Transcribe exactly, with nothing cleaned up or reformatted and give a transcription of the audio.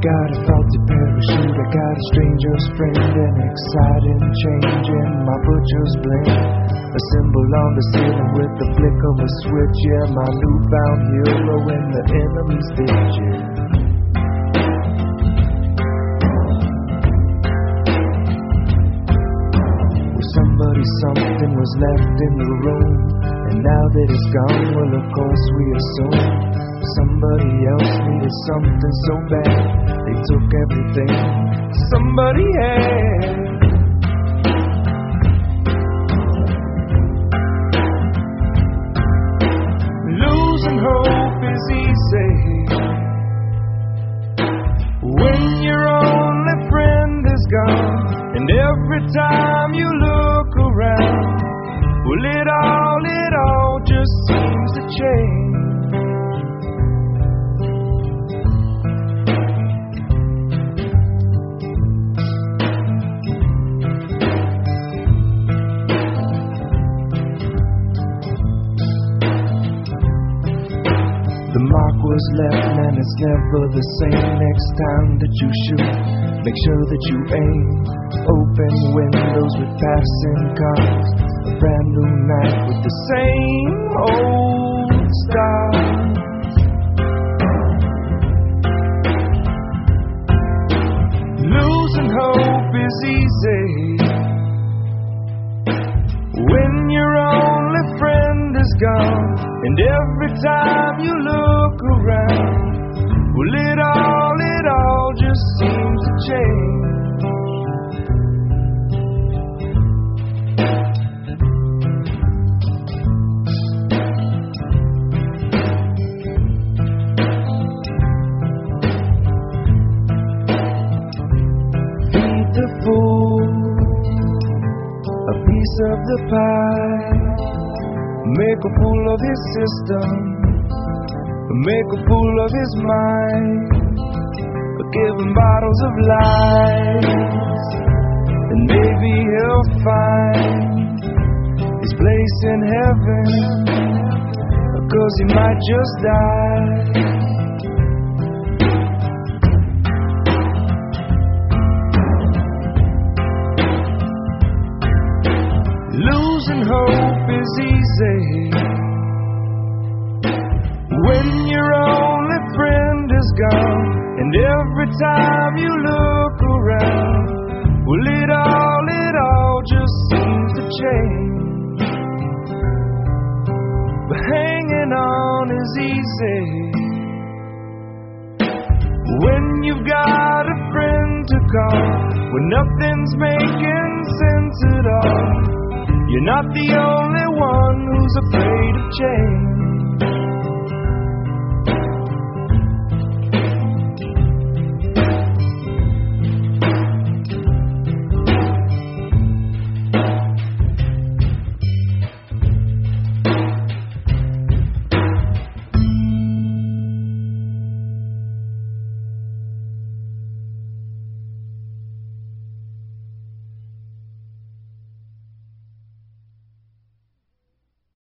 got a faulty parachute, I got a stranger's friend, an exciting change in my butcher's blend. A symbol on the ceiling with the flick of a switch, yeah, my newfound hero in the enemy's ditch, yeah. Well, somebody, something was left in the room, and now that it's gone, well, of course we assume somebody else needed something so bad, they took everything somebody had. Losing hope is easy when your only friend is gone, and every time you look around, well, it all, it all just seems to change. The mark was left and it's never the same. Next time that you shoot, make sure that you aim. Open windows with passing cars, a brand new night with the same old stars. Losing hope is easy when your only friend is gone, and every time you look around, well, it all, it all just seems to change. Feed the fool a piece of the pie, make a fool of his system, make a fool of his mind, give him bottles of lies, and maybe he'll find his place in heaven, 'cause he might just die. Losing hope is easy when your only friend is gone, and every time you look around, well, it all, it all just seems to change. But hanging on is easy when you've got a friend to call, when nothing's making sense at all. You're not the only one who's afraid of change.